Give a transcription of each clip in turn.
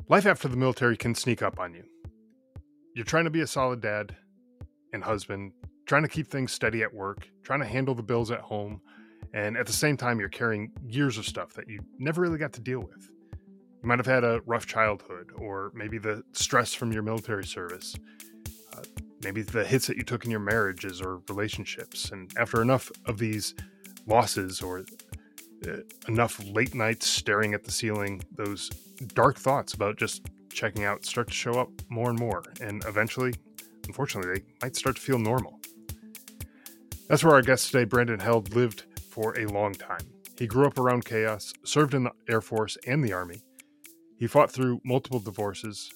Life after the military can sneak up on you. You're trying to be a solid dad and husband, trying to keep things steady at work, trying to handle the bills at home, and at the same time, you're carrying years of stuff that you never really got to deal with. You might have had a rough childhood, or maybe the stress from your military service, maybe the hits that you took in your marriages or relationships. And after enough of these losses or enough late nights staring at the ceiling, those dark thoughts about just checking out start to show up more and more. And eventually, unfortunately, they might start to feel normal. That's where our guest today, Brandon Held, lived for a long time. He grew up around chaos, served in the Air Force and the Army. He fought through multiple divorces,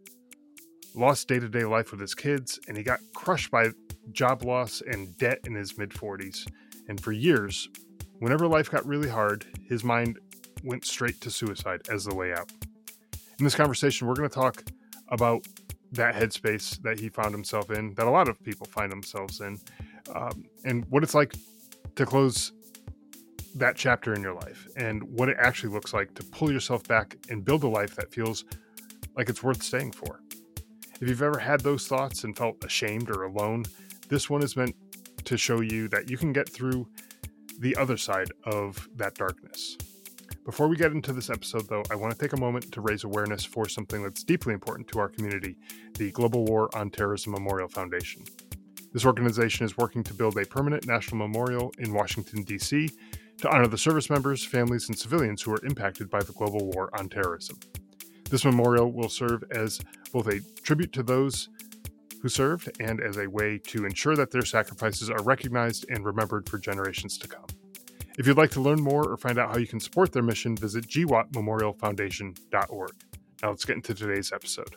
lost day-to-day life with his kids, and he got crushed by job loss and debt in his mid-40s. And for years, whenever life got really hard, his mind went straight to suicide as the way out. In this conversation, we're going to talk about that headspace that he found himself in, that a lot of people find themselves in, and what it's like to close that chapter in your life, and what it actually looks like to pull yourself back and build a life that feels like it's worth staying for. If you've ever had those thoughts and felt ashamed or alone, this one is meant to show you that you can get through the other side of that darkness. Before we get into this episode, though, I want to take a moment to raise awareness for something that's deeply important to our community, the Global War on Terrorism Memorial Foundation. This organization is working to build a permanent national memorial in Washington, D.C., to honor the service members, families, and civilians who were impacted by the global war on terrorism. This memorial will serve as both a tribute to those who served and as a way to ensure that their sacrifices are recognized and remembered for generations to come. If you'd like to learn more or find out how you can support their mission, visit gwatmemorialfoundation.org. Now let's get into today's episode.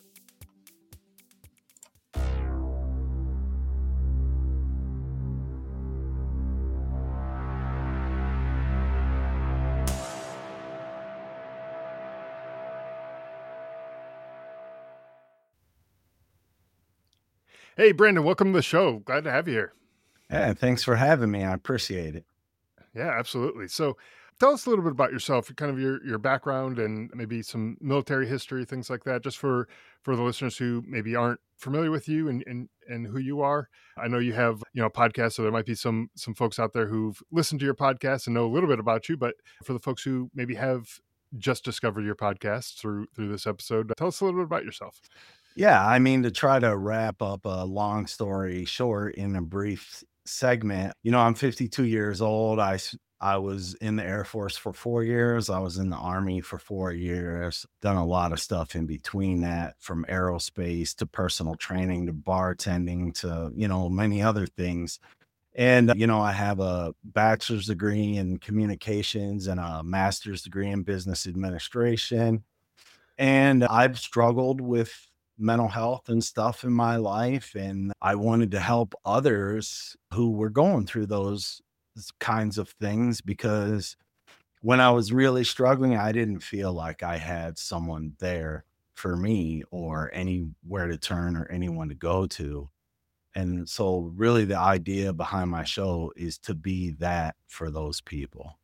Hey, Brandon, welcome to the show. Glad to have you here. Yeah, thanks for having me. I appreciate it. Yeah, absolutely. So tell us a little bit about yourself, kind of your background and maybe some military history, things like that, just for the listeners who maybe aren't familiar with you and who you are. I know you have, a podcast, so there might be some folks out there who've listened to your podcast and know a little bit about you, but for the folks who maybe have just discovered your podcast through this episode, tell us a little bit about yourself. Yeah, I mean, to try to wrap up a long story short in a brief segment, I'm 52 years old. I was in the Air Force for 4 years. I was in the Army for 4 years, done a lot of stuff in between that, from aerospace to personal training to bartending to, many other things. And, I have a bachelor's degree in communications and a master's degree in business administration. And I've struggled with mental health and stuff in my life. And I wanted to help others who were going through those kinds of things, because when I was really struggling, I didn't feel like I had someone there for me or anywhere to turn or anyone to go to. And so really the idea behind my show is to be that for those people.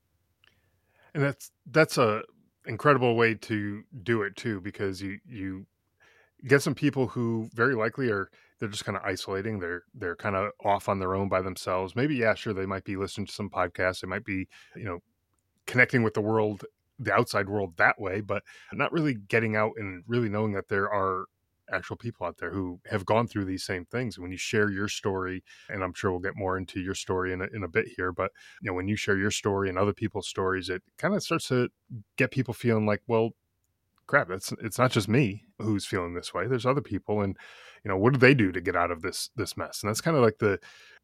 And that's a incredible way to do it too, because you get some people who very likely they're just kind of isolating. They're kind of off on their own by themselves. Maybe, yeah, sure, they might be listening to some podcasts. They might be, connecting with the world, the outside world that way, but not really getting out and really knowing that there are actual people out there who have gone through these same things. And when you share your story, and I'm sure we'll get more into your story in a bit here, but when you share your story and other people's stories, it kind of starts to get people feeling like, well, crap, it's not just me who's feeling this way. There's other people, and what do they do to get out of this mess? And that's kind of like the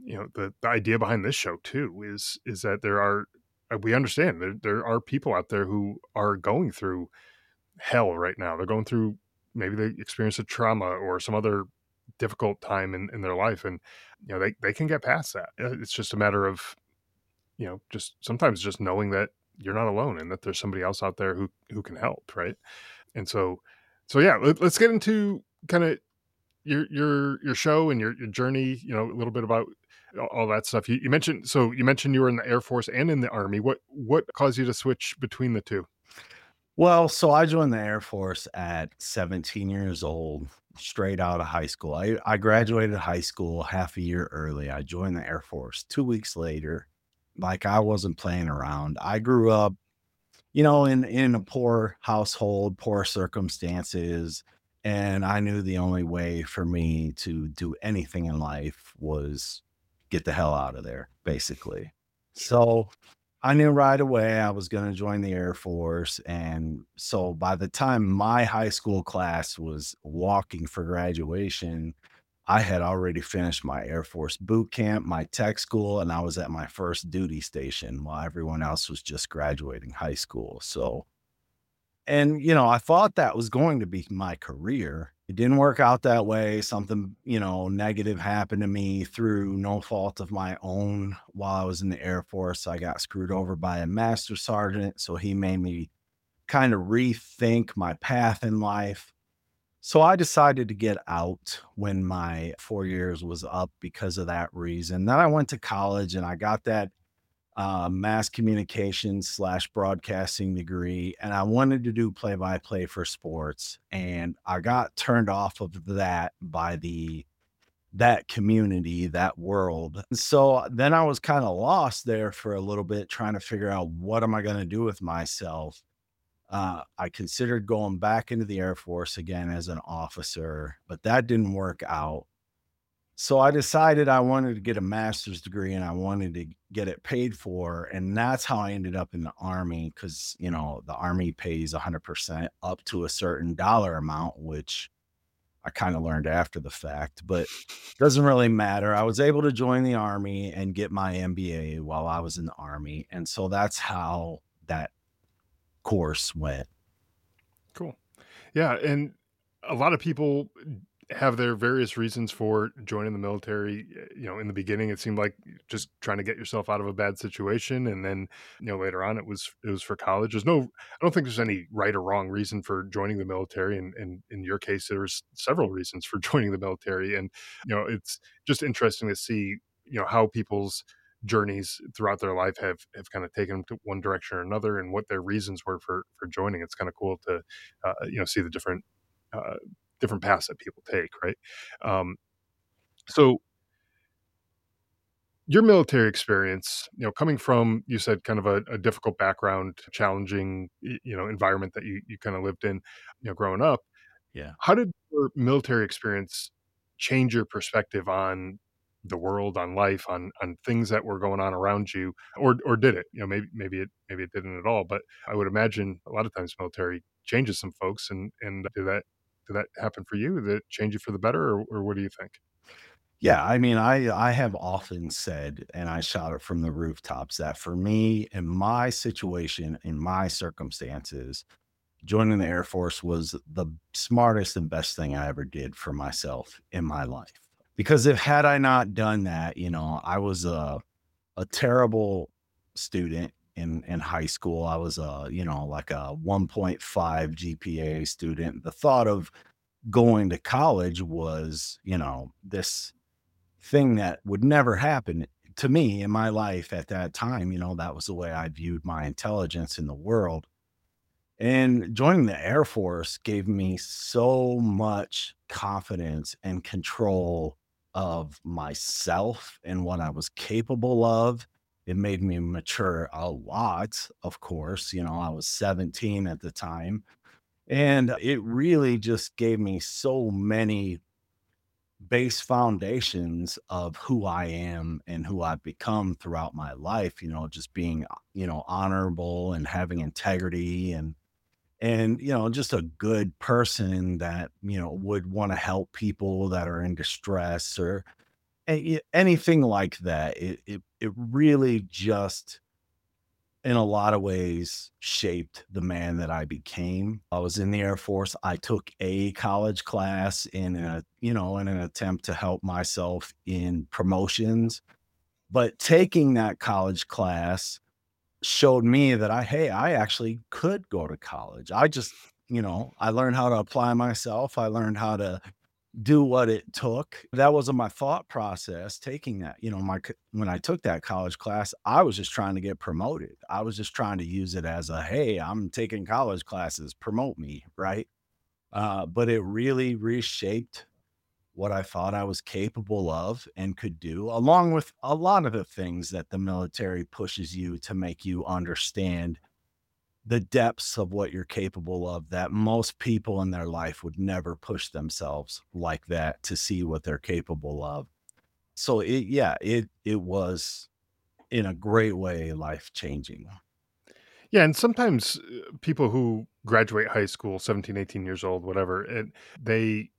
idea behind this show too, is that we understand there are people out there who are going through hell right now. They're going through, maybe they experience a trauma or some other difficult time in their life, and they can get past that. It's just a matter of just sometimes just knowing that you're not alone and that there's somebody else out there who can help, right? And so yeah, let's get into kind of your show and your journey, a little bit about all that stuff. You mentioned you were in the Air Force and in the Army. What caused you to switch between the two? Well, so I joined the Air Force at 17 years old, straight out of high school. I graduated high school half a year early. I joined the Air Force 2 weeks later. Like I wasn't playing around. I grew up, in a poor household, poor circumstances, and I knew the only way for me to do anything in life was get the hell out of there, basically. Sure. So I knew right away I was going to join the Air Force. And so by the time my high school class was walking for graduation, I had already finished my Air Force boot camp, my tech school, and I was at my first duty station while everyone else was just graduating high school. So, and, I thought that was going to be my career. It didn't work out that way. Something, negative happened to me through no fault of my own while I was in the Air Force. I got screwed over by a master sergeant. So he made me kind of rethink my path in life. So I decided to get out when my 4 years was up because of that reason. Then I went to college and I got that mass communications slash broadcasting degree, and I wanted to do play by play for sports. And I got turned off of that by that community, that world. So then I was kind of lost there for a little bit, trying to figure out what am I going to do with myself. I considered going back into the Air Force again as an officer, but that didn't work out. So I decided I wanted to get a master's degree and I wanted to get it paid for. And that's how I ended up in the Army because, the Army pays 100% up to a certain dollar amount, which I kind of learned after the fact, but doesn't really matter. I was able to join the Army and get my MBA while I was in the Army. And so that's how that course went. Cool. Yeah, and a lot of people have their various reasons for joining the military. In the beginning, it seemed like just trying to get yourself out of a bad situation, and then later on, it was for college. I don't think there's any right or wrong reason for joining the military, and in your case, there's several reasons for joining the military, and it's just interesting to see how people's journeys throughout their life have kind of taken them to one direction or another, and what their reasons were for joining. It's kind of cool to see the uh, different paths that people take, right? Um, so your military experience, coming from, you said, kind of a difficult background, challenging, environment that you kind of lived in, growing up. Yeah. How did your military experience change your perspective on the world, on life, on things that were going on around you, or did it? Maybe it didn't at all. But I would imagine a lot of times military changes some folks, and did that happen for you? Did it change you for the better, or what do you think? Yeah, I mean, I have often said, and I shout it from the rooftops, that for me, in my situation, in my circumstances, joining the Air Force was the smartest and best thing I ever did for myself in my life. Because if had I not done that, I was a terrible student in high school. I was like a 1.5 GPA student. The thought of going to college was, this thing that would never happen to me in my life at that time. That was the way I viewed my intelligence in the world. And joining the Air Force gave me so much confidence and control of myself and what I was capable of. It made me mature a lot, of course. I was 17 at the time. And it really just gave me so many base foundations of who I am and who I've become throughout my life, just being, honorable and having integrity and just a good person that would want to help people that are in distress or anything like that. It really just in a lot of ways shaped the man that I became. I was in the Air Force. I took a college class in an attempt to help myself in promotions, but taking that college class showed me that I actually could go to college. I just, I learned how to apply myself. I learned how to do what it took. That wasn't my thought process taking that. When I took that college class, I was just trying to get promoted. I was just trying to use it as a, hey, I'm taking college classes, promote me, right? But it really reshaped what I thought I was capable of and could do, along with a lot of the things that the military pushes you to make you understand the depths of what you're capable of that most people in their life would never push themselves like that to see what they're capable of. So it was in a great way life changing. Yeah, and sometimes people who graduate high school, 17, 18 years old, whatever, they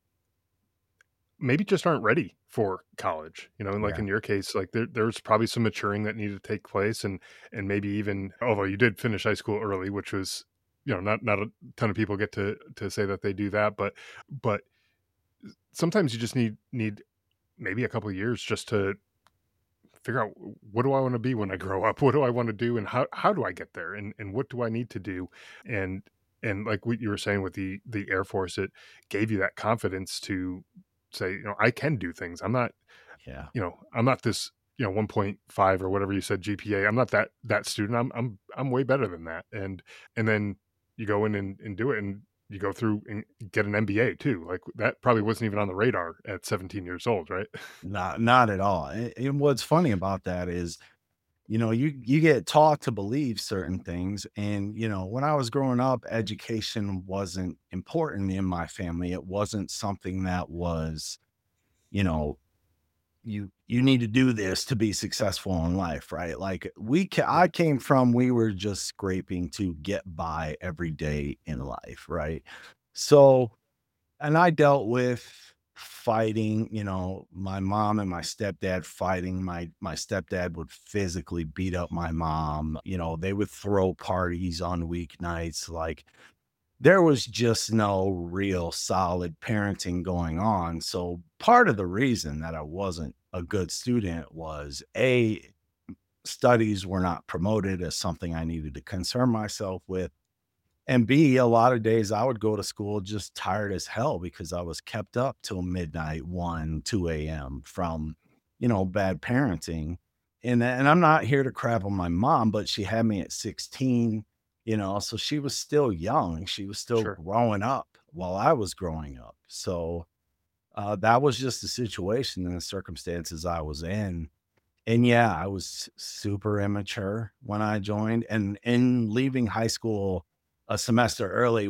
maybe just aren't ready for college, and like Yeah. in your case, like there's probably some maturing that needed to take place, and maybe even, although you did finish high school early, which was, not a ton of people get to say that they do that, but sometimes you just need maybe a couple of years just to figure out, what do I want to be when I grow up? What do I want to do, and how do I get there, and what do I need to do? And and like what you were saying with the Air Force, it gave you that confidence to say, I can do things. Yeah. I'm not this, 1.5 or whatever you said GPA. I'm not that student. I'm way better than that. And then you go in and do it, and you go through and get an MBA too. Like that probably wasn't even on the radar at 17 years old, right? Not at all. And what's funny about that is, you get taught to believe certain things. And, when I was growing up, education wasn't important in my family. It wasn't something that was, you know, you need to do this to be successful in life, right? Like I came from, we were just scraping to get by every day in life, right? So, and I dealt with fighting, my mom and my stepdad fighting. My stepdad would physically beat up my mom. They would throw parties on weeknights. Like there was just no real solid parenting going on. So part of the reason that I wasn't a good student was studies were not promoted as something I needed to concern myself with. And B, a lot of days I would go to school just tired as hell because I was kept up till midnight, 1, 2 a.m. from, bad parenting. And I'm not here to crap on my mom, but she had me at 16, so she was still young. She was still Sure. growing up while I was growing up. So that was just the situation and the circumstances I was in. And yeah, I was super immature when I joined, and in leaving high school a semester early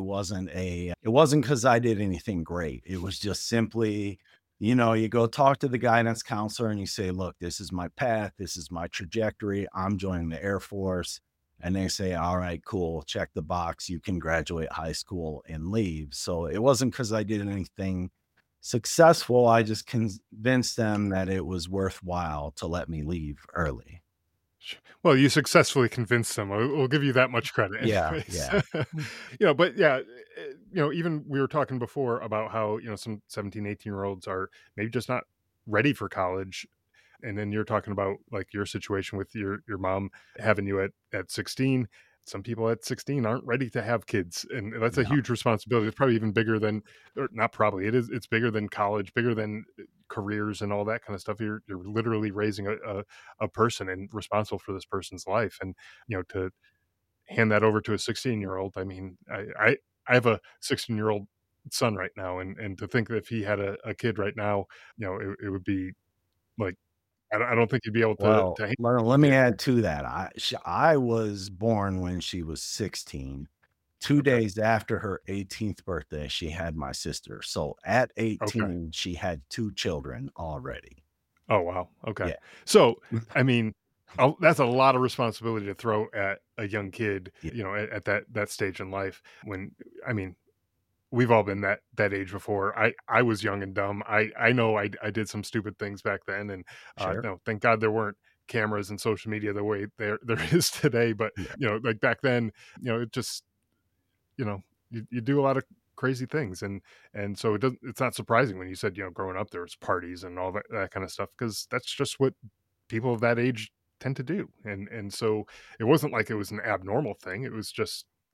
it wasn't because I did anything great. It was just simply, you go talk to the guidance counselor and you say, look, this is my path, this is my trajectory. I'm joining the Air Force. And they say, all right, cool, check the box. You can graduate high school and leave. So it wasn't because I did anything successful. I just convinced them that it was worthwhile to let me leave early. Well, you successfully convinced them. We'll give you that much credit Yeah, anyways. yeah. But yeah, even we were talking before about how, some 17, 18-year-olds are maybe just not ready for college. And then you're talking about like your situation with your mom having you at 16. Some people at 16 aren't ready to have kids, and that's a No, huge responsibility. It's probably even bigger than, or not probably, it's bigger than college, bigger than careers and all that kind of stuff. You're literally raising a person and responsible for this person's life. And to hand that over to a 16-year-old, I mean, I have a 16-year-old son right now, and to think that if he had a kid right now, it would be like, I don't think he'd be able to well, handle let it. me add to that. I was born when she was 16. 2 Okay. days after her 18th birthday, she had my sister. So at Okay. 18, she had 2 children already. Oh, wow. Okay. Yeah. So, I mean, that's a lot of responsibility to throw at a young kid, Yeah, at that stage in life when, I mean, we've all been that age before. I was young and dumb. I know I did some stupid things back then, and, sure. thank God there weren't cameras and social media the way there is today, but, Yeah. like back then, it just, you know, you do a lot of crazy things, and so it's not surprising when you said, growing up there was parties and all that kind of stuff, because that's just what people of that age tend to do. And so it wasn't like it was an abnormal thing. It was just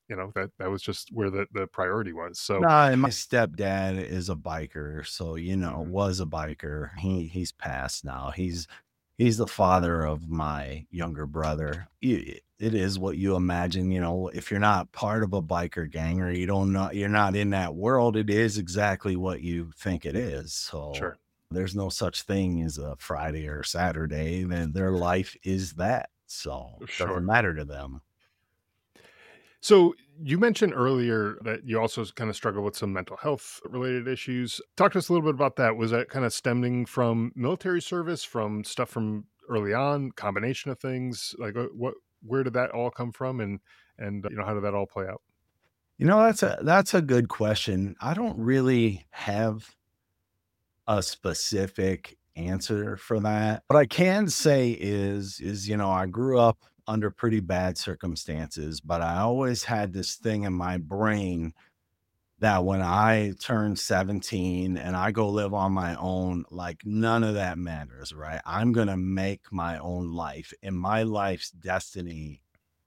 that was just where the priority was. So, No, and my stepdad is a biker, so, mhm, was a biker. He's passed now. He's the father of my younger brother. It is what you imagine, if you're not part of a biker gang or you don't know you're not in that world, it is exactly what you think it is. So sure, there's no such thing as a Friday or Saturday. Then their life is that. So it doesn't sure. matter to them. So you mentioned earlier that you also kind of struggle with some mental health related issues. Talk to us a little bit about that. Was that kind of stemming from military service, from stuff from early on, combination of things? Like where did that all come from, and how did that all play out? That's a good question. I don't really have a specific answer for that. What I can say is, I grew up under pretty bad circumstances, but I always had this thing in my brain that when I turn 17 and I go live on my own, like none of that matters, right? I'm going to make my own life and my life's destiny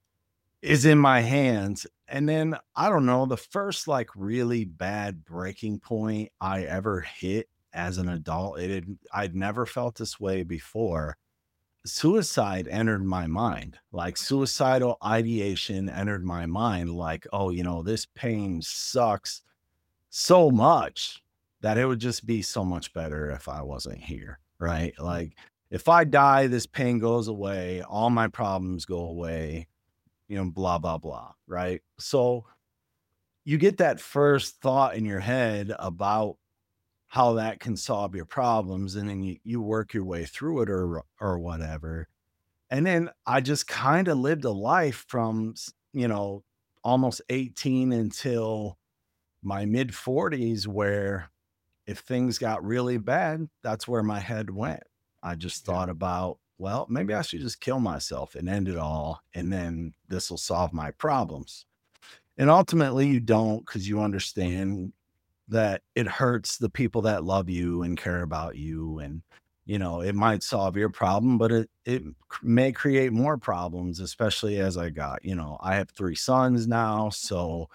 is in my hands. And then I don't know, the first like really bad breaking point I ever hit as an adult, I'd never felt this way before. Suicide entered my mind. Like suicidal ideation entered my mind like, oh, this pain sucks so much that it would just be so much better if I wasn't here, right? Like if I die, this pain goes away, all my problems go away, blah, blah, blah. Right. So you get that first thought in your head about how that can solve your problems. And then you work your way through it or whatever. And then I just kind of lived a life from, almost 18 until my mid 40s, where if things got really bad, that's where my head went. I just Yeah, thought about, well, maybe I should just kill myself and end it all. And then this will solve my problems. And ultimately, you don't because you understand that it hurts the people that love you and care about you. And, it might solve your problem, but may create more problems, especially as I have 3 sons now. So,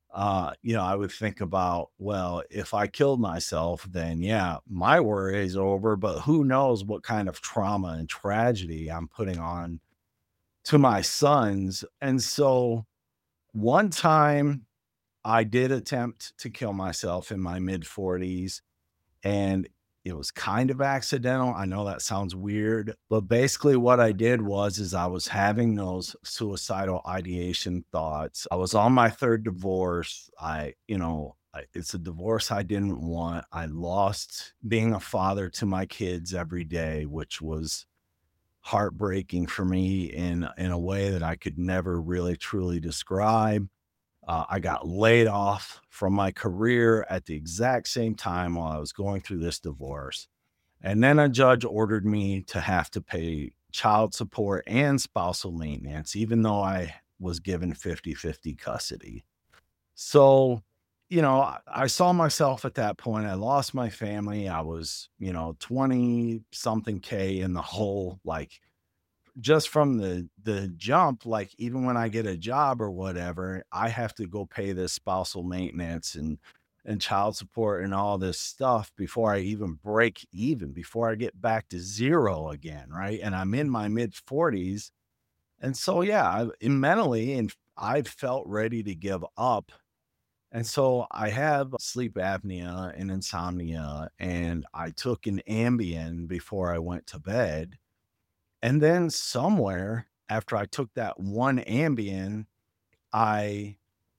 I would think about, well, if I killed myself, then yeah, my worry is over, but who knows what kind of trauma and tragedy I'm putting on to my sons. And so one time I did attempt to kill myself in my mid 40s, and it was kind of accidental. I know that sounds weird, but basically what I did is I was having those suicidal ideation thoughts. I was on my third divorce. It's a divorce I didn't want. I lost being a father to my kids every day, which was heartbreaking for me in a way that I could never really truly describe. I got laid off from my career at the exact same time while I was going through this divorce. And then a judge ordered me to have to pay child support and spousal maintenance, even though I was given 50-50 custody. So, I saw myself at that point. I lost my family. I was, 20 something K in the hole. Like just from the jump, like even when I get a job or whatever, I have to go pay this spousal maintenance and child support and all this stuff before I even break even, before I get back to zero again, right? And I'm in my mid 40s. And so yeah, mentally and I felt ready to give up. And so I have sleep apnea and insomnia, and I took an Ambien before I went to bed, and then somewhere after I took that one Ambien, I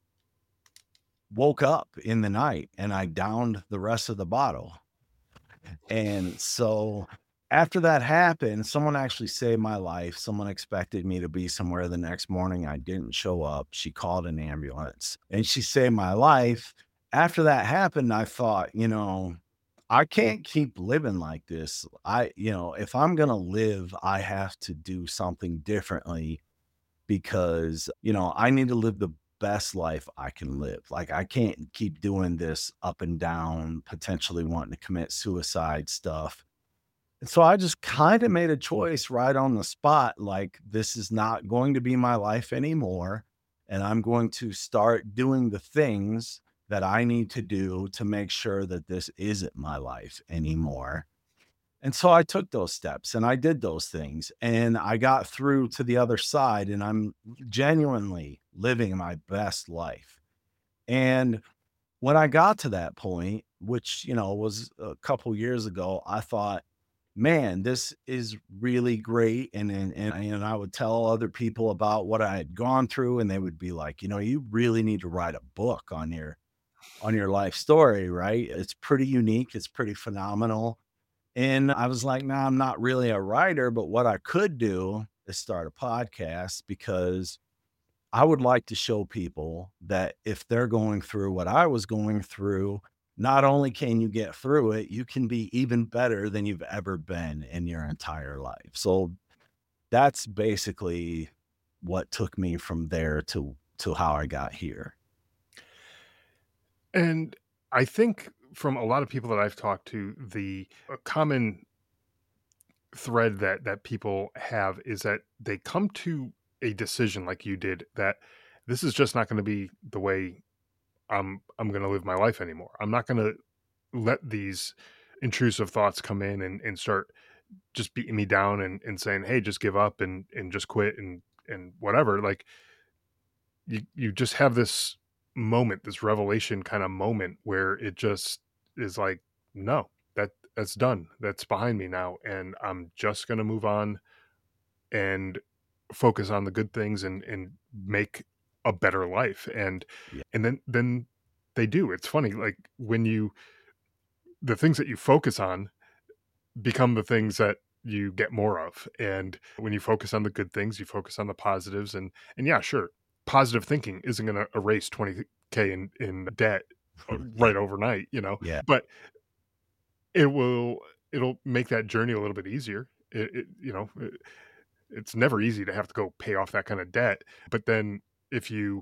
woke up in the night and I downed the rest of the bottle. And so after that happened, someone actually saved my life. Someone expected me to be somewhere the next morning. I didn't show up. She called an ambulance and she saved my life. After that happened, I thought, I can't keep living like this. If I'm going to live, I have to do something differently because, I need to live the best life I can live. Like, I can't keep doing this up and down, potentially wanting to commit suicide stuff. And so I just kind of made a choice right on the spot. Like, this is not going to be my life anymore. and I'm going to start doing the things that I need to do to make sure that this isn't my life anymore. And so I took those steps and I did those things and I got through to the other side and I'm genuinely living my best life. And when I got to that point, which, was a couple years ago, I thought, man, this is really great. And I would tell other people about what I had gone through, and they would be like, you really need to write a book on your life story, right? It's pretty unique, it's pretty phenomenal. And I was like, nah, I'm not really a writer, but what I could do is start a podcast because I would like to show people that if they're going through what I was going through, not only can you get through it, you can be even better than you've ever been in your entire life. So that's basically what took me from there to how I got here. And I think from a lot of people that I've talked to, the a common thread that people have is that they come to a decision like you did, that this is just not going to be the way I'm going to live my life anymore. I'm not going to let these intrusive thoughts come in and start just beating me down and saying, hey, just give up and just quit and whatever. Like, you just have this moment, this revelation kind of moment where it just is like, no, that's done. That's behind me now. And I'm just going to move on and focus on the good things and make a better life. Yeah. And then they do. It's funny. Like, the things that you focus on become the things that you get more of. And when you focus on the good things, you focus on the positives. And yeah, sure, positive thinking isn't going to erase 20K in debt right overnight, Yeah. but it'll make that journey a little bit easier. It's never easy to have to go pay off that kind of debt. But then if you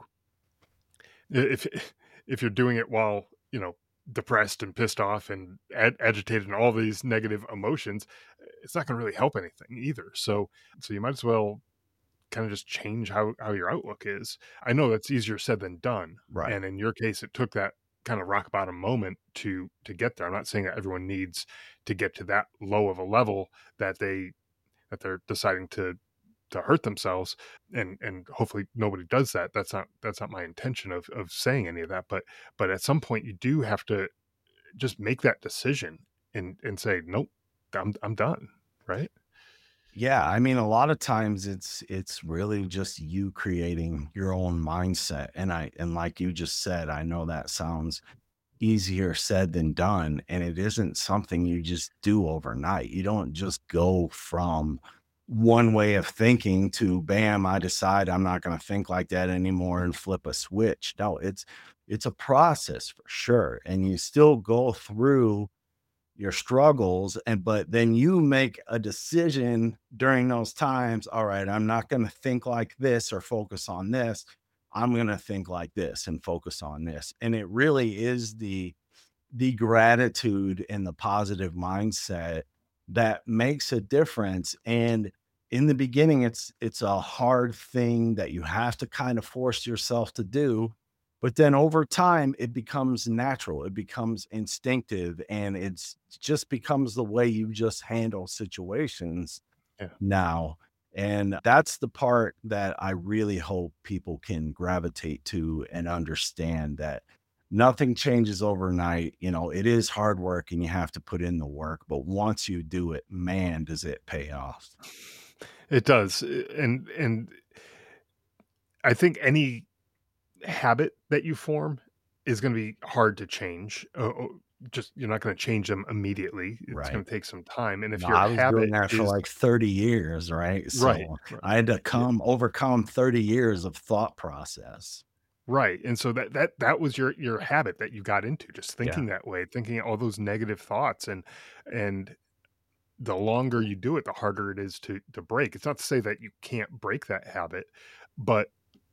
if if you're doing it while depressed and pissed off and agitated and all these negative emotions, it's not going to really help anything either. So you might as well kind of just change how your outlook is. I know that's easier said than done, Right. and in your case it took that kind of rock bottom moment to get there. I'm not saying that everyone needs to get to that low of a level that they're deciding to hurt themselves, and hopefully nobody does that. That's not my intention of saying any of that, but at some point you do have to just make that decision and say, nope, I'm done, right? Yeah, I mean, a lot of times it's really just you creating your own mindset. And like you just said, I know that sounds easier said than done, and it isn't something you just do overnight. You don't just go from one way of thinking to bam, I decide I'm not going to think like that anymore and flip a switch. No, it's a process for sure. And you still go through your struggles, but then you make a decision during those times. All right, I'm not going to think like this or focus on this. I'm going to think like this and focus on this. And it really is the gratitude and the positive mindset that makes a difference. And in the beginning, it's a hard thing that you have to kind of force yourself to do, but then over time it becomes natural, it becomes instinctive, and it's just becomes the way you just handle situations Yeah. now. And that's the part that I really hope people can gravitate to and understand that nothing changes overnight. It is hard work and you have to put in the work, but once you do it, man, does it pay off. It does. And I think any habit that you form is going to be hard to change. Just you're not going to change them immediately. It's Right. going to take some time. And if No, your I was doing habit that for is like 30 years, right? right, So right, I had to yeah, overcome 30 years of thought process. right, and so that was your habit that you got into, just Yeah. thinking that way, thinking all those negative thoughts, and the longer you do it, the harder it is to break. It's not to say that you can't break that habit, but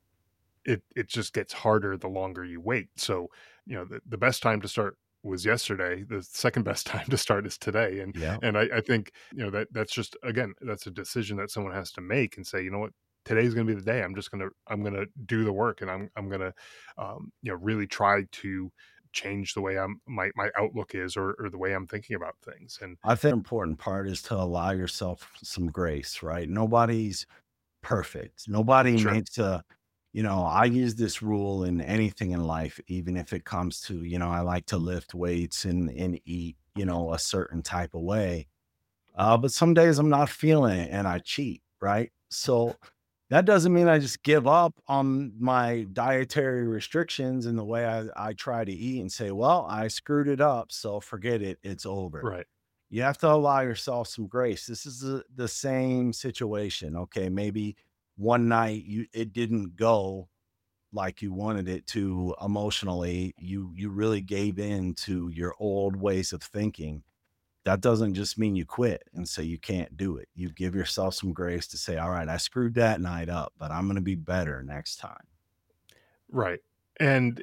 it just gets harder the longer you wait. So, the best time to start was yesterday. The second best time to start is today. And Yeah. and I think, that's just, again, that's a decision that someone has to make and say, you know what? today's going to be the day. I'm going to do the work, and I'm going to, really try to change the way my outlook is, or the way I'm thinking about things. And I think the important part is to allow yourself some grace, right? Nobody's perfect. Nobody sure. makes I use this rule in anything in life, even if it comes to, I like to lift weights and eat, a certain type of way. But some days I'm not feeling it and I cheat, right? So that doesn't mean I just give up on my dietary restrictions and the way I try to eat and say, well, I screwed it up. So forget it. It's over. Right. You have to allow yourself some grace. This is the same situation. Okay. Maybe one night it didn't go like you wanted it to emotionally. You really gave in to your old ways of thinking. That doesn't just mean you quit and say you can't do it. You give yourself some grace to say, all right, I screwed that night up, but I'm going to be better next time. Right. And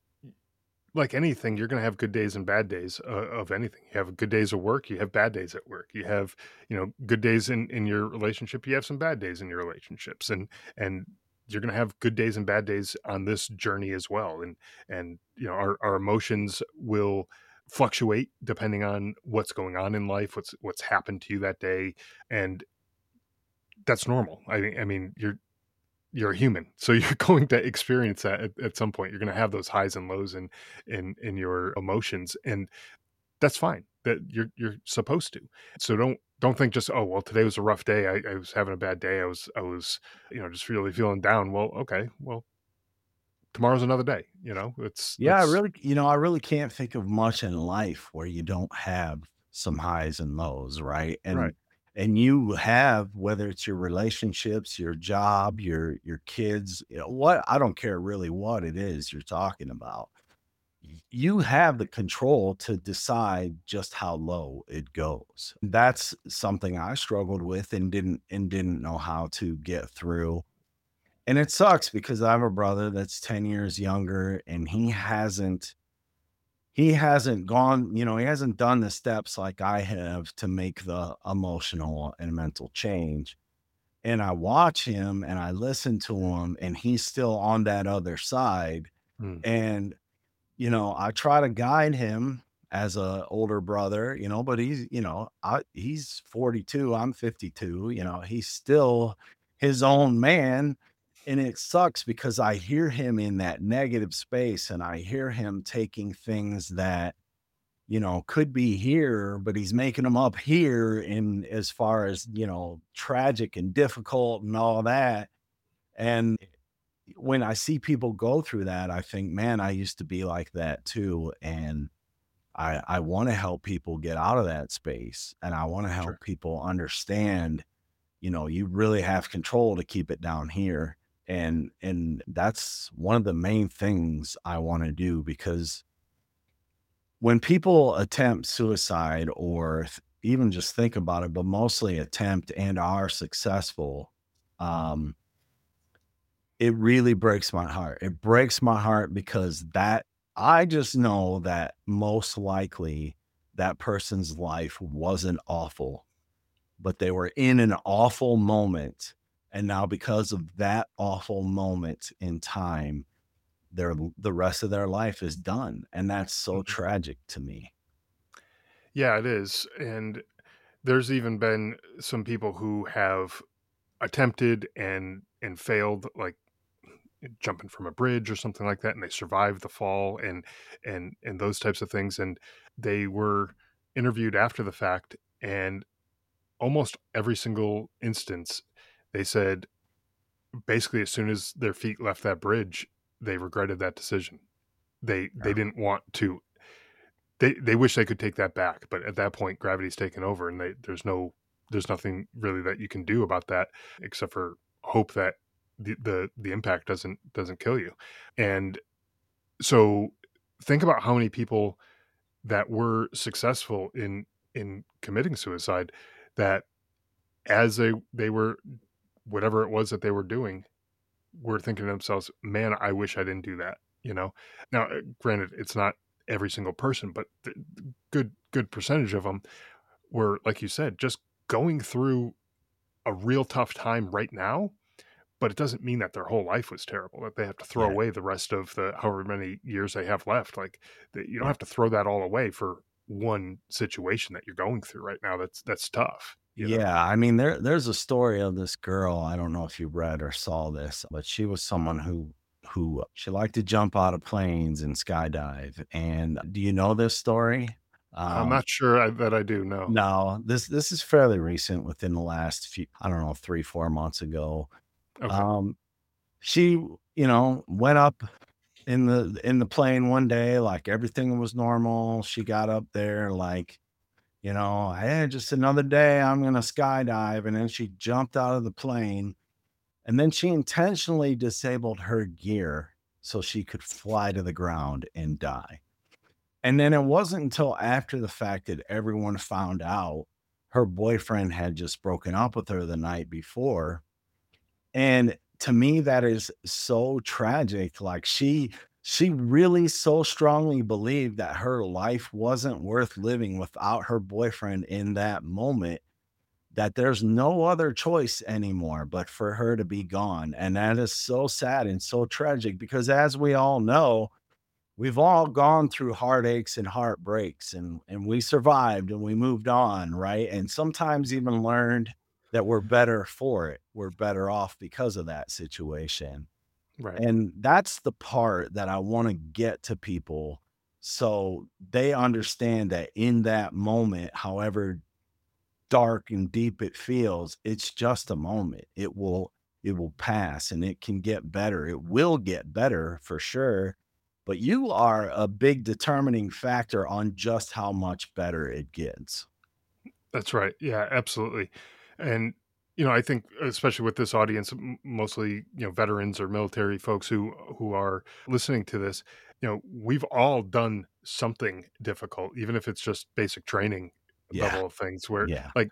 like anything, you're going to have good days and bad days of anything. You have good days of work, you have bad days at work. You have, good days in your relationship, you have some bad days in your relationships. And you're going to have good days and bad days on this journey as well. And our emotions will fluctuate depending on what's going on in life, what's happened to you that day. And that's normal. I mean, you're a human, so you're going to experience that at some point. You're going to have those highs and lows in your emotions, and that's fine. That you're supposed to. So don't think just, oh well, today was a rough day. I was having a bad day. I was just really feeling down. Well, okay, well, tomorrow's another day. It's Yeah, that's I really can't think of much in life where you don't have some highs and lows, right? right. And you have, whether it's your relationships, your job, your kids, what I don't care really what it is you're talking about. You have the control to decide just how low it goes. That's something I struggled with and didn't know how to get through. And it sucks because I have a brother that's 10 years younger and he hasn't gone, he hasn't done the steps like I have to make the emotional and mental change. And I watch him and I listen to him and he's still on that other side. Mm, And I try to guide him as a older brother, but he's 42, I'm 52, he's still his own man. And it sucks because I hear him in that negative space and I hear him taking things that, could be here, but he's making them up here in as far as, tragic and difficult and all that. And when I see people go through that, I think, man, I used to be like that too. And I want to help people get out of that space. And I want to sure. help people understand, you really have control to keep it down here. And that's one of the main things I want to do because when people attempt suicide or even just think about it, but mostly attempt and are successful, um, it really breaks my heart. It breaks my heart because that I just know that most likely that person's life wasn't awful, but they were in an awful moment. And now because of that awful moment in time, the rest of their life is done. And that's so Mhm. tragic to me. Yeah, it is. And there's even been some people who have attempted and failed, like jumping from a bridge or something like that, and they survived the fall, and those types of things. And they were interviewed after the fact, and almost every single instance, they said basically as soon as their feet left that bridge, they regretted that decision. They didn't want to. They wish they could take that back, but at that point, gravity's taken over, and there's nothing really that you can do about that except for hope that the impact doesn't kill you. And so think about how many people that were successful in committing suicide, that as they were, whatever it was that they were doing, were thinking to themselves, man, I wish I didn't do that. Now, granted, it's not every single person, but good percentage of them were, like you said, just going through a real tough time right now, but it doesn't mean that their whole life was terrible, that they have to throw Yeah. away the rest of the however many years they have left. Like, you don't Yeah. have to throw that all away for one situation that you're going through right now. That's tough, you know? Yeah, I mean, there's a story of this girl. I don't know if you read or saw this, but she was someone who she liked to jump out of planes and skydive. And do you know this story? I'm Um, not sure that I do know. no, this is fairly recent, within the last few, I don't know, 3, 4 months ago. Okay. Um, she, went up in the plane one day, like everything was normal. She got up there like, hey, just another day, I'm gonna skydive. And then she jumped out of the plane, and then she intentionally disabled her gear so she could fly to the ground and die. And then it wasn't until after the fact that everyone found out her boyfriend had just broken up with her the night before. And to me, that is so tragic. Like, she really so strongly believed that her life wasn't worth living without her boyfriend in that moment, that there's no other choice anymore but for her to be gone. And that is so sad and so tragic, because as we all know, we've all gone through heartaches and heartbreaks, and we survived and we moved on, right? And sometimes even learned that we're better for it. We're better off because of that situation. Right. And that's the part that I want to get to people, so they understand that in that moment, however dark and deep it feels, it's just a moment. It will pass, and it can get better. It will get better for sure, but you are a big determining factor on just how much better it gets. That's right. Yeah, absolutely. And I think especially with this audience, mostly veterans or military folks who are listening to this, we've all done something difficult, even if it's just basic training Yeah, level of things. Where yeah. like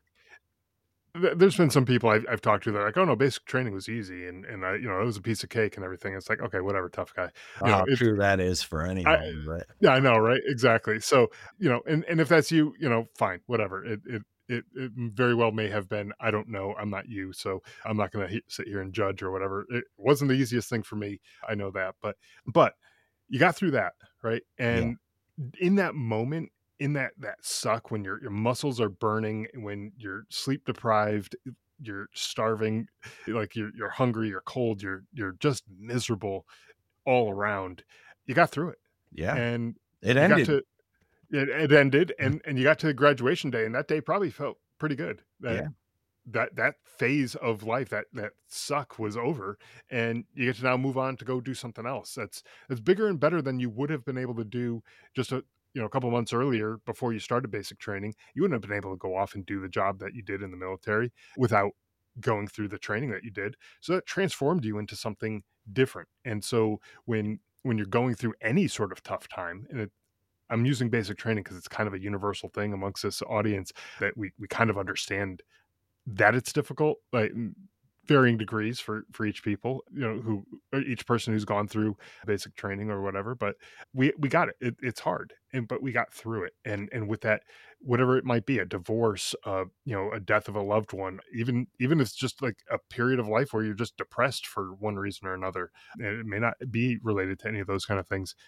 there's been some people I've talked to that are like, oh no, basic training was easy, and I, it was a piece of cake and everything. It's like, okay, whatever, tough guy. How It true that is for I anyone, but yeah, I know, right? Exactly. So, and if that's you, fine, whatever. It very well may have been. I don't know. I'm not you, so I'm not going to sit here and judge or whatever. It wasn't the easiest thing for me. I know that, but you got through that, right? yeah, And in that moment, in that suck when your muscles are burning, when you're sleep deprived, you're starving, like you're hungry, you're cold, you're just miserable all around. You got through it, yeah. and It you got ended. to it ended, and you got to graduation day, and that day probably felt pretty good. That Yeah, that phase of life, that suck was over, and you get to now move on to go do something else that's bigger and better than you would have been able to do just a couple months earlier before you started basic training. You wouldn't have been able to go off and do the job that you did in the military without going through the training that you did. So that transformed you into something different. And so when you're going through any sort of tough time, and I'm using basic training because it's kind of a universal thing amongst this audience, that we kind of understand that it's difficult, like varying degrees for each people, who or each person who's gone through basic training or whatever. But we got it. It's hard, but we got through it. And with that, whatever it might be, a divorce, a death of a loved one, even if it's just like a period of life where you're just depressed for one reason or another, and it may not be related to any of those kind of things.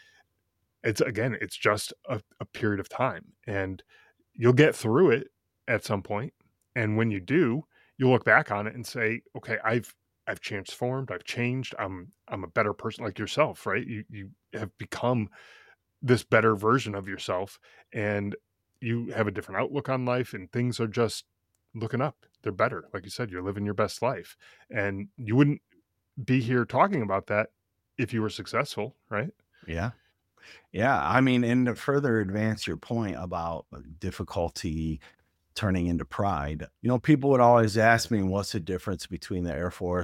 It's just a period of time, and you'll get through it at some point. And when you do, you'll look back on it and say, okay, I've transformed, I've changed, I'm a better person, like yourself, right? You have become this better version of yourself, and you have a different outlook on life, and things are just looking up. They're better. Like you said, you're living your best life. And you wouldn't be here talking about that if you were successful, right? yeah. Yeah, I mean, and to further advance your point about difficulty turning into pride, people would always ask me, what's the difference between the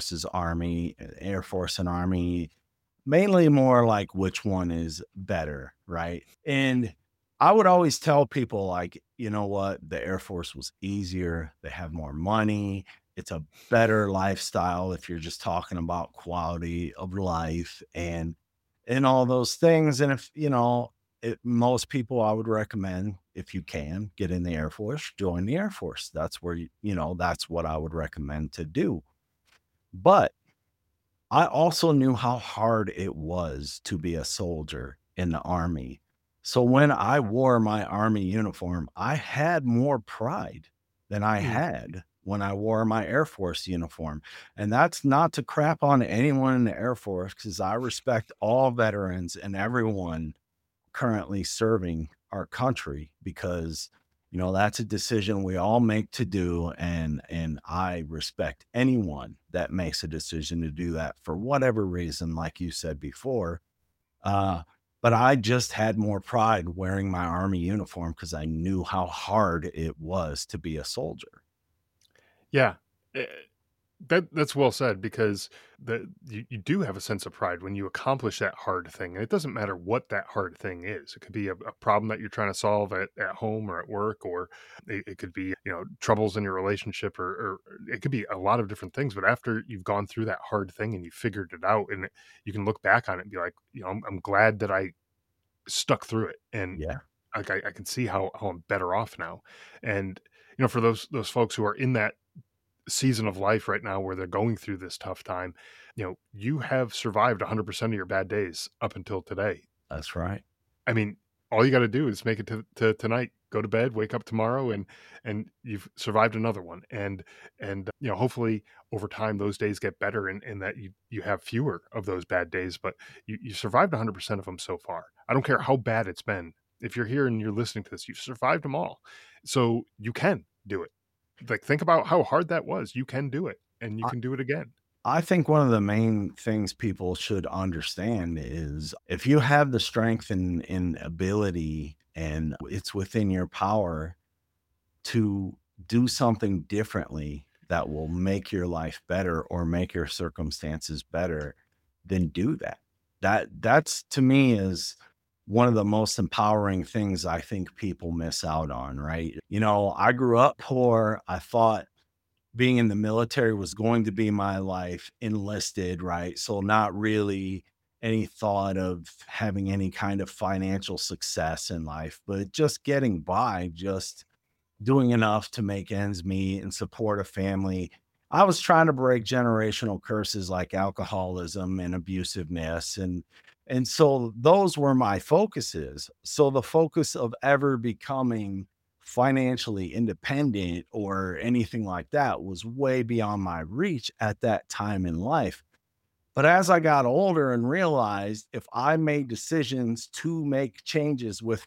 Air Force and Army? Mainly more like which one is better, right? And I would always tell people, like, you know what, the Air Force was easier. They have more money. It's a better lifestyle if you're just talking about quality of life and all those things. And if, most people, I would recommend, if you can get in the Air Force, join the Air Force. That's where that's what I would recommend to do. But I also knew how hard it was to be a soldier in the Army. So when I wore my Army uniform, I had more pride than I Mm, had when I wore my Air Force uniform. And that's not to crap on anyone in the Air Force, because I respect all veterans and everyone currently serving our country, because that's a decision we all make to do, and I respect anyone that makes a decision to do that for whatever reason, like you said before. uh but I just had more pride wearing my Army uniform because I knew how hard it was to be a soldier. yeah. Eh, that's well said, because you do have a sense of pride when you accomplish that hard thing, and it doesn't matter what that hard thing is. It could be a problem that you're trying to solve at home or at work, or it could be troubles in your relationship, or it could be a lot of different things. But after you've gone through that hard thing and you figured it out, and you can look back on it and be like, I'm glad that I stuck through it, and Yeah, like I can see how I'm better off now. And for those folks who are in that season of life right now where they're going through this tough time, you have survived 100% of your bad days up until today. that's right. I mean, all you got to do is make it to tonight, go to bed, wake up tomorrow, and you've survived another one. And hopefully over time those days get better, and that you have fewer of those bad days. But you survived 100% of them so far. I don't care how bad it's been. If you're here and you're listening to this, you've survived them all, so you can do it. Like, think about how hard that was. You can do it, and you can do it again. I think one of the main things people should understand is, if you have the strength and ability and it's within your power to do something differently that will make your life better or make your circumstances better, then do that. That's, to me, is one of the most empowering things I think people miss out on, right? I grew up poor. I thought being in the military was going to be my life, enlisted, right? So not really any thought of having any kind of financial success in life, but just getting by, just doing enough to make ends meet and support a family. I was trying to break generational curses like alcoholism and abusiveness, and so those were my focuses. So the focus of ever becoming financially independent or anything like that was way beyond my reach at that time in life. But as I got older and realized, if I made decisions to make changes with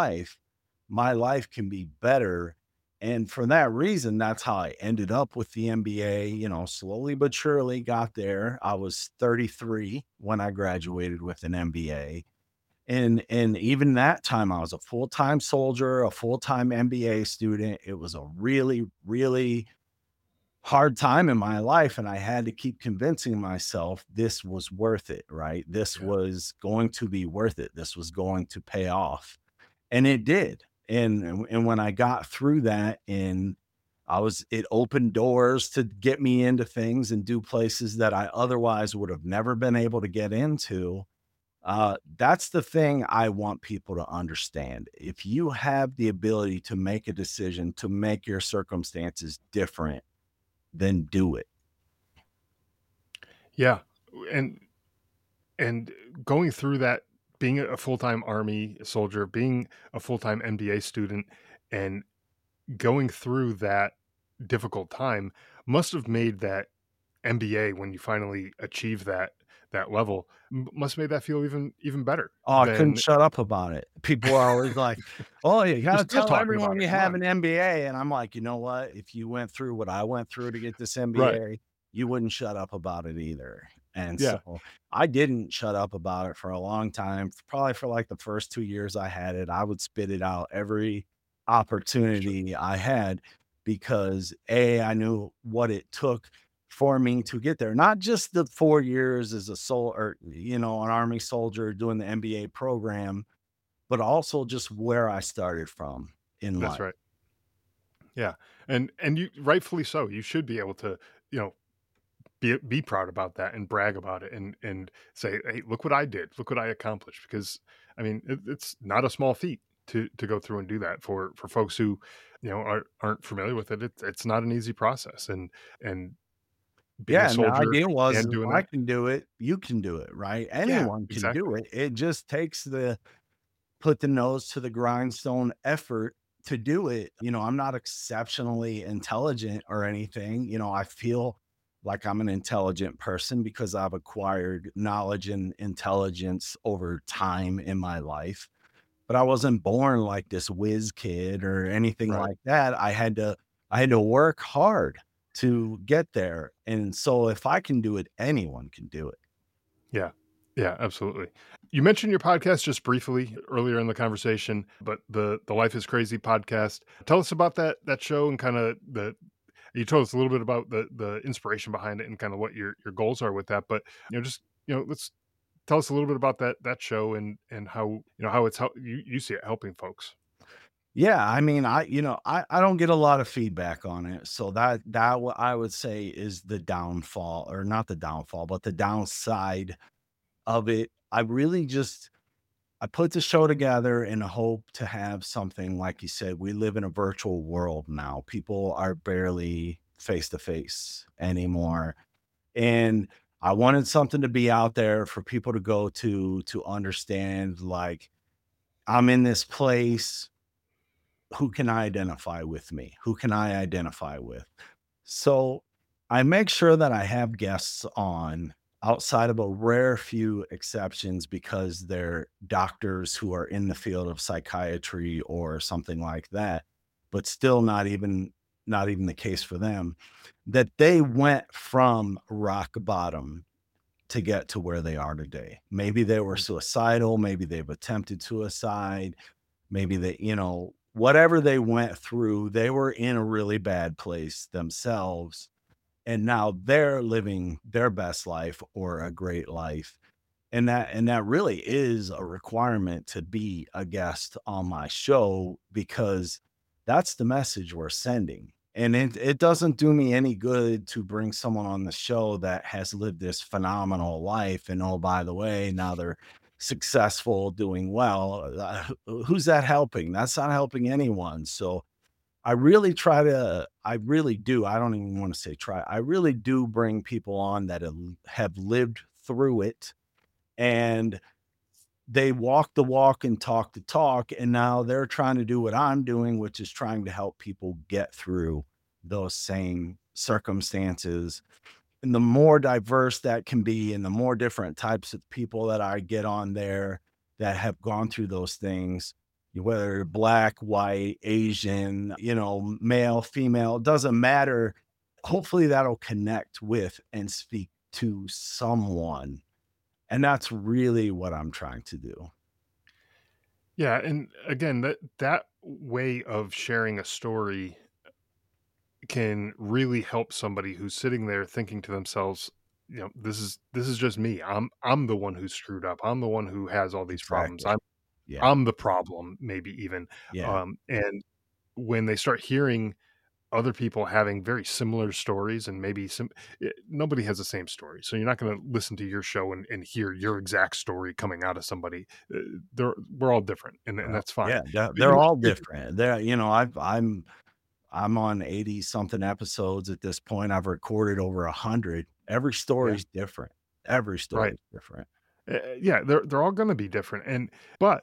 my life can be better. And for that reason, that's how I ended up with the MBA, slowly but surely got there. I was 33 when I graduated with an MBA. And even that time I was a full-time soldier, a full-time MBA student. It was a really, really hard time in my life, and I had to keep convincing myself this was worth it, right? This Yeah. was going to be worth it. This was going to pay off. And it did. And when I got through that, and it opened doors to get me into things and do places that I otherwise would have never been able to get into. That's the thing I want people to understand. If you have the ability to make a decision to make your circumstances different, then do it. Yeah. And and going through that, being a full-time army soldier, being a full-time MBA student, and going through that difficult time must have made that MBA, when you finally achieve that level, must have made that feel even better Oh, I couldn't than shut up about it. People are always like, "Oh, you you're gotta still tell talking about everyone it. you Come have on. an MBA." And I'm like, "You know what? If you went through what I went through to get this Right. MBA, you wouldn't shut up about it either." And Yeah. so I didn't shut up about it for a long time. Probably for like the first 2 years I had it, I would spit it out every Sure. opportunity I had, because I knew what it took for me to get there. Not just the 4 years as a an army soldier doing the MBA program, but also just where I started from in That's life. right. Yeah. And you rightfully so. You should be able to, you know, be proud about that and brag about it, and say, "Hey, look what I did. Look what I accomplished." Because I mean, it's not a small feat to go through and do that. For folks who, aren't familiar with it. It's not an easy process, and being a Yeah, and the soldier idea was, and if doing I that. can do it, you can do it, right? Yeah, Anyone can do exactly. it. It just takes the put the nose to the grindstone effort to do it. I'm not exceptionally intelligent or anything. I feel like I'm an intelligent person because I've acquired knowledge and intelligence over time in my life. But I wasn't born like this whiz kid or anything Right. like that. I had to work hard to get there. And so if I can do it, anyone can do it. Yeah. Yeah, absolutely. You mentioned your podcast just briefly earlier in the conversation, but the Life is Crazy podcast. Tell us about that show and kind of the you told us a little bit about the inspiration behind it and kind of what your goals are with that, but just let's tell us a little bit about that show and how how it's how you see it helping folks. Yeah, I mean, I don't get a lot of feedback on it, so I would say is the downfall, or not the downfall, but the downside of it. I put the show together in a hope to have something, like you said, we live in a virtual world now. People are barely face to face anymore. And I wanted something to be out there for people to go to understand, like, I'm in this place. Who can I identify with me? Who can I identify with? So I make sure that I have guests on, outside of a rare few exceptions, because they're doctors who are in the field of psychiatry or something like that, but still not even the case for them, that they went from rock bottom to get to where they are today. Maybe they were Mm. suicidal, maybe they've attempted suicide, maybe whatever they went through, they were in a really bad place themselves. And now they're living their best life or a great life. And that really is a requirement to be a guest on my show, because that's the message we're sending. And it doesn't do me any good to bring someone on the show that has lived this phenomenal life. And oh, by the way, now they're successful, doing well. Who's that helping? That's not helping anyone. So I really do. I don't even want to say try. I really do bring people on that have lived through it, and they walk the walk and talk the talk. And now they're trying to do what I'm doing, which is trying to help people get through those same circumstances. And the more diverse that can be, and the more different types of people that I get on there that have gone through those things, whether black, white, Asian, male, female, it doesn't matter. Hopefully that'll connect with and speak to someone. And that's really what I'm trying to do. Yeah, and again, that way of sharing a story can really help somebody who's sitting there thinking to themselves, this is just me. I'm the one who's screwed up. I'm the one who has all these problems. Exactly. Yeah. I'm the problem, maybe even. Yeah. And when they start hearing other people having very similar stories and maybe nobody has the same story. So you're not going to listen to your show and hear your exact story coming out of somebody. We're all different and Well, that's fine. yeah, But they're all different. I'm on 80 something episodes at this point. I've recorded over 100. Every yeah, story's different. Every right. story's different. Yeah, they're all going to be different. But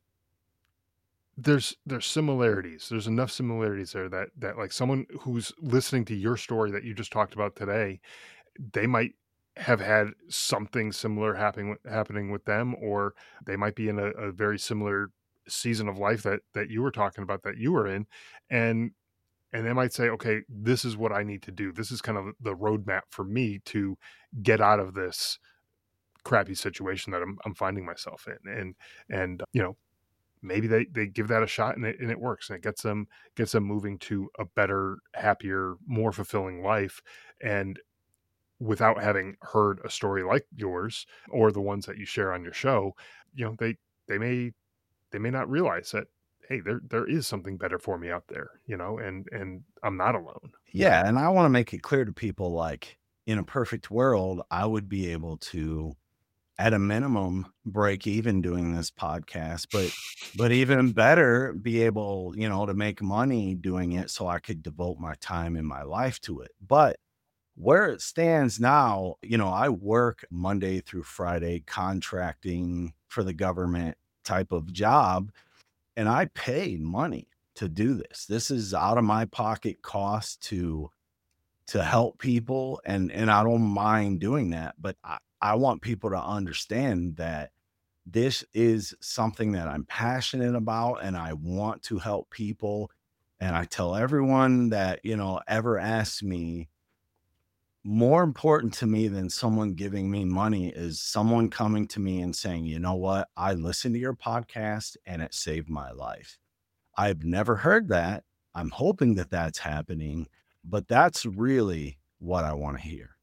there's similarities. There's enough similarities there that like someone who's listening to your story that you just talked about today, they might have had something similar happening with them, or they might be in a very similar season of life that you were talking about that you were in, and they might say, okay, this is what I need to do. This is kind of the roadmap for me to get out of this crappy situation that I'm finding myself in, and maybe they give that a shot and it works and it gets them moving to a better, happier, more fulfilling life, and without having heard a story like yours or the ones that you share on your show, they may not realize that, hey, there is something better for me out there, and I'm not alone. Yeah, and I wanna make it clear to people, like, in a perfect world, I would be able to, at a minimum, break even doing this podcast, but even better, be able, to make money doing it so I could devote my time and my life to it. But Where it stands now, I work Monday through Friday contracting for the government type of job, and I pay money to do this. This is out of my pocket cost to help people, and I don't mind doing that, but I want people to understand that this is something that I'm passionate about and I want to help people. And I tell everyone that, ever asks me, more important to me than someone giving me money is someone coming to me and saying, you know what, I listened to your podcast and it saved my life. I've never heard that. I'm hoping that that's happening, but that's really what I want to hear.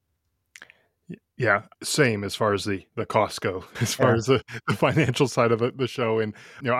Yeah, same as far as the costs go, as far Yeah. as the financial side of the show, and,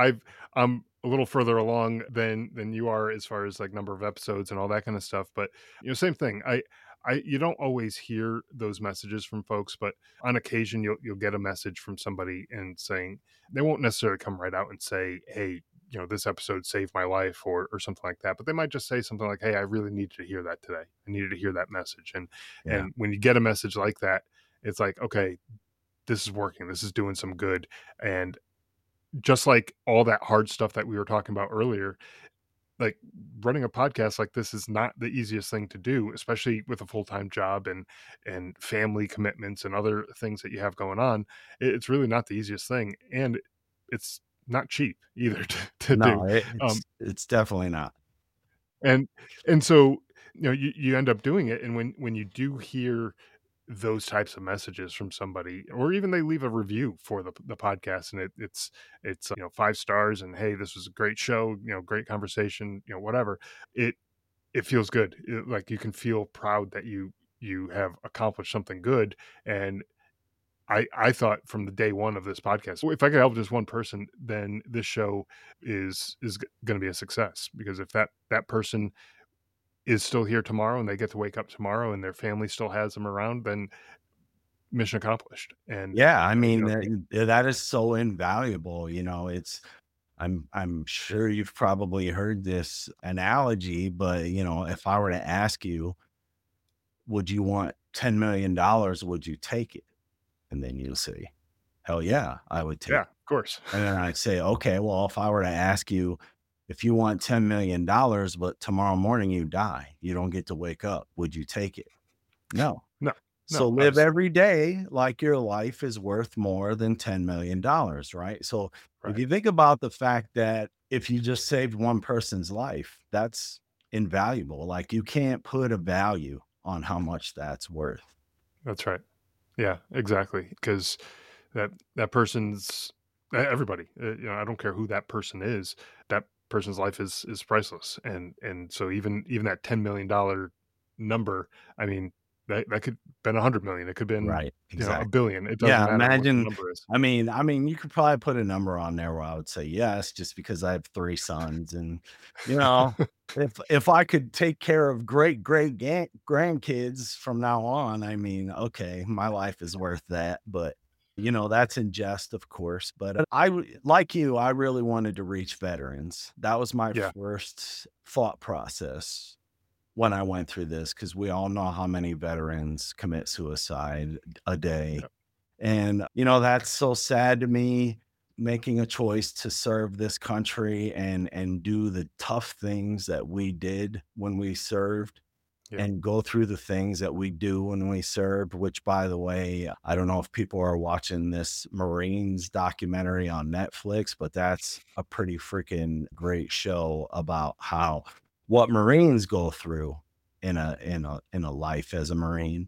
I'm a little further along than you are as far as, like, number of episodes and all that kinda stuff, but, same thing. You don't always hear those messages from folks, but on occasion, you'll get a message from somebody and saying they won't necessarily come right out and say, "Hey, this episode saved my life," or something like that, but they might just say something like, "Hey, I really needed to hear that today. I needed to hear that message," Yeah. and when you get a message like that, it's like, okay, this is working. This is doing some good. And just like all that hard stuff that we were talking about earlier, like running a podcast like this is not the easiest thing to do, especially with a full-time job and family commitments and other things that you have going on. It's really not the easiest thing. And it's not cheap either to do. No, Um, it's definitely not. and and so you end up doing it. And when you do hear those types of messages from somebody, or even they leave a review for the podcast, and it's 5 stars, and hey, this was a great show, great conversation, whatever, it it feels good. Like you can feel proud that you have accomplished something good. And I thought from the day one of this podcast, if I could help just one person, then this show is going to be a success, because if that person is still here tomorrow and they get to wake up tomorrow and their family still has them around, then mission accomplished. And, Yeah, I mean, it that is so invaluable, it's I'm sure you've probably heard this analogy, but, if I were to ask you, "Would you want $10,000,000? Would you take it?" And then you'll say, "Hell yeah, I would take yeah, it." of course. And then I'd say, "Okay, well, if I were to ask you, if you want $10,000,000, but tomorrow morning you die, you don't get to wake up, would you take it?" No. No, So no, live obviously, every day like your life is worth more than $10,000,000, right? So if right. you think about the fact that if you just saved one person's life, that's invaluable. Like you can't put a value on how much that's worth. That's right. Yeah, exactly. Because that person's everybody, I don't care who that person is, that person's life is priceless. And so even that $10,000,000 number, I mean, that could been 100,000,000, it could been, Right. a Exactly. billion. It doesn't Yeah, matter what the imagine number is. I mean, you could probably put a number on there where I would say yes, just because I have 3 sons and, you know, if I could take care of great grandkids from now on, I mean, okay, my life is worth that, but, that's in jest, of course, but like you, I really wanted to reach veterans. That was my Yeah, first thought process when I went through this, because we all know how many veterans commit suicide a day. yeah, And, that's so sad to me, making a choice to serve this country and do the tough things that we did when we served yeah. and go through the things that we do when we served, which, by the way, I don't know if people are watching this Marines documentary on Netflix, but that's a pretty freaking great show about how what Marines go through in a life as a Marine.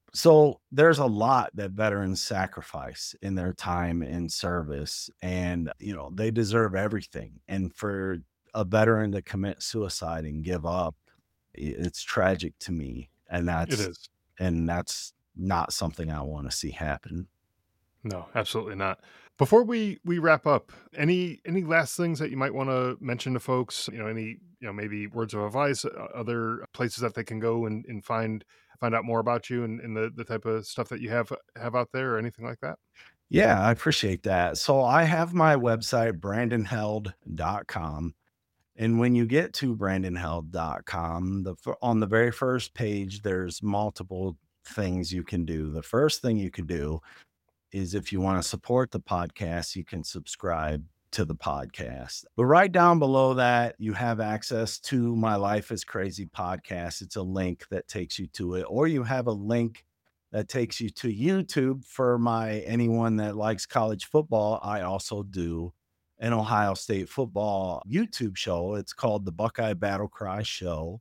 So there's a lot that veterans sacrifice in their time in service, and they deserve everything. And for a veteran to commit suicide and give up, it's tragic to me, and It that's is. and that's not something I want to see happen. No, absolutely not. Before we wrap up, any last things that you might want to mention to folks? Any maybe words of advice, other places that they can go and find out more about you and the type of stuff that you have out there, or anything like that. Yeah, I appreciate that. So I have my website, brandonheld.com. And when you get to brandonheld.com, on the very first page, there's multiple things you can do. The first thing you can do is, if you want to support the podcast, you can subscribe to the podcast. But right down below that, you have access to my Life is Crazy podcast. It's a link that takes you to it, or you have a link that takes you to YouTube for anyone that likes college football. I also do an Ohio State football YouTube show. It's called the Buckeye Battle Cry Show.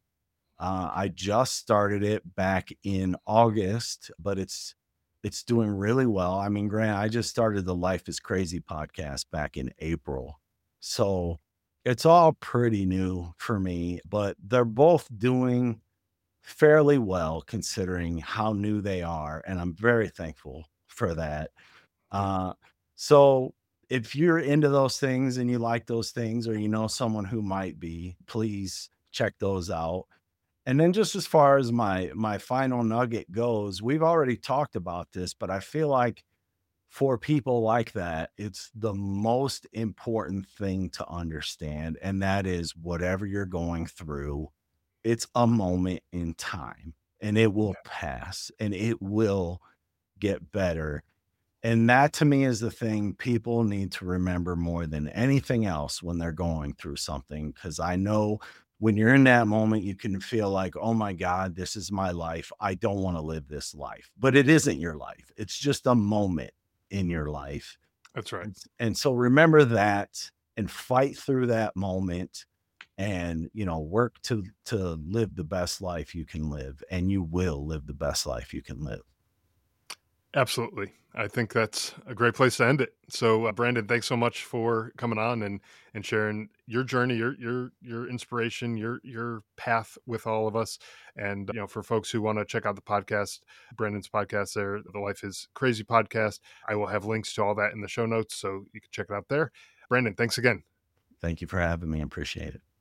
I just started it back in August, but it's doing really well. I mean, Grant, I just started the Life is Crazy podcast back in April. So it's all pretty new for me, but they're both doing fairly well considering how new they are. And I'm very thankful for that. Uh, so if you're into those things and you like those things, or you know someone who might be, please check those out. And then, just as far as my final nugget goes, we've already talked about this, but I feel like for people like that, it's the most important thing to understand. And that is, whatever you're going through, it's a moment in time, and it will pass, and it will get better. And that, to me, is the thing people need to remember more than anything else when they're going through something. Because I know when you're in that moment, you can feel like, oh my God, this is my life. I don't want to live this life. But it isn't your life. It's just a moment in your life. That's right. And so remember that, and fight through that moment, and work to live the best life you can live. And you will live the best life you can live. Absolutely. I think that's a great place to end it. So, Brandon, thanks so much for coming on and sharing your journey, your inspiration, your path with all of us. And for folks who want to check out the podcast, Brandon's podcast, there, the Life is Crazy podcast, I will have links to all that in the show notes, so you can check it out there. Brandon, thanks again. Thank you for having me. I appreciate it.